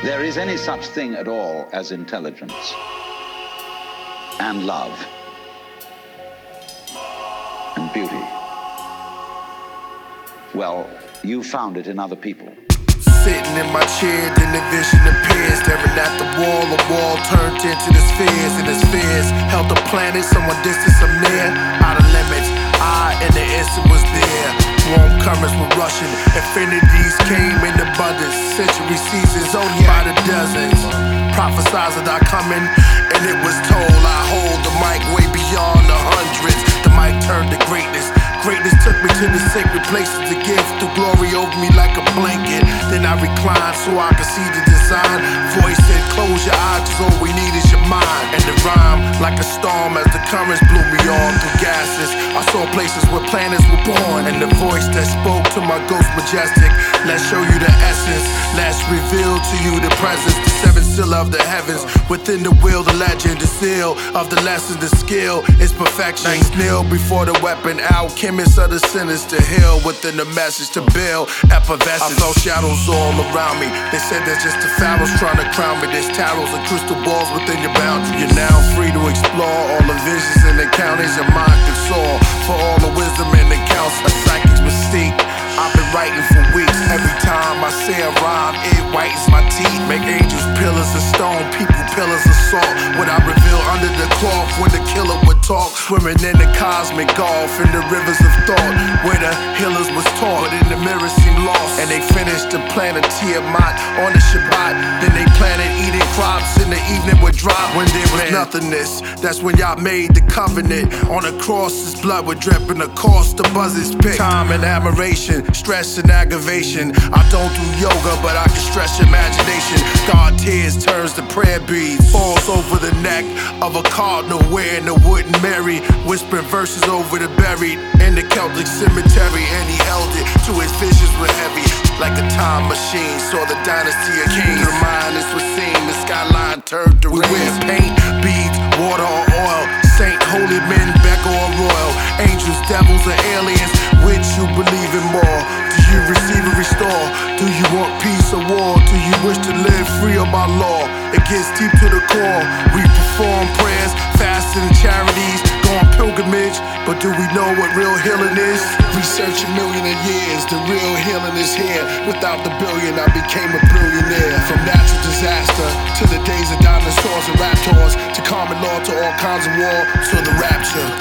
there is any such thing at all as intelligence and love and beauty, well, you found it in other people. Sitting in my chair, then the vision appears. Staring at the wall turned into the spheres. And the spheres held the planet, someone distant, some near. Out of limits, I in the instant was there. Warm currents were rushing, infinities came in abundance. Century seasons only by the dozens. Prophesied that I coming, and it was told I hold the mic way beyond the hundreds. The mic turned to greatness. Greatness took me to the sacred places to give the glory over me like a blanket. Then I reclined so I could see the design. Voice said, close your eyes, 'cause all we need is your mind. And the rhyme, like a storm as the currents blew me on through gases. I saw places where planets were born. And the voice that spoke to my ghost majestic, let's show you the essence. Let's reveal to you the presence. The seventh seal of the heavens. Within the will, the legend, the seal of the lesson, the skill is perfection. Nice kneel before the weapon, alchemy of the sinners to heal. Within the message to build effervescence. I felt shadows all around me. They said there's just the pharaohs trying to crown me. There's tarots and crystal balls within your boundaries. You're now free to explore all the visions and the counties your mind can soar. For all the wisdom and the counsel of psychics mystique, I've been writing for weeks. Every time I say a rhyme, it whitens my teeth. Make angels pillars of stone, people pillars of salt. What I reveal under the cloth when the killer would talk. Swimming in the cosmic gulf, in the rivers of thought, where the healers was taught, but in the mirror seemed lost. And they finished the planet Tiamat on the Shabbat. Then they planted eating crops in the evening would drop. When there was nothingness, that's when y'all made the covenant. On the cross, his blood would drip in the cost, the buzzes pick. Time and admiration, stress and aggravation. I don't do yoga, but I can stretch imagination. God tears turns to prayer beads. Falls over the neck of a cardinal wearing a wooden Mary. Whispering verses over the buried in the Celtic cemetery. And he held it to his visions were heavy. Like a time machine, saw the dynasty of kings. The mindless was seen, the skyline turned to rain. We wear paint, beads, water or oil. Saint, holy men, back or royal. Angels, devils, or aliens, which you believe in more? Do you receive and restore? Do you want peace or war? Do you wish to live free or by law? It gets deep to the core. We perform prayers, fasting and charities, go on pilgrimage, but do we know what real healing is? Research a million of years, the real healing is here. Without the billion, I became a billionaire. From natural disaster to the days of dinosaurs and raptors, to common law, to all kinds of war, to the rapture.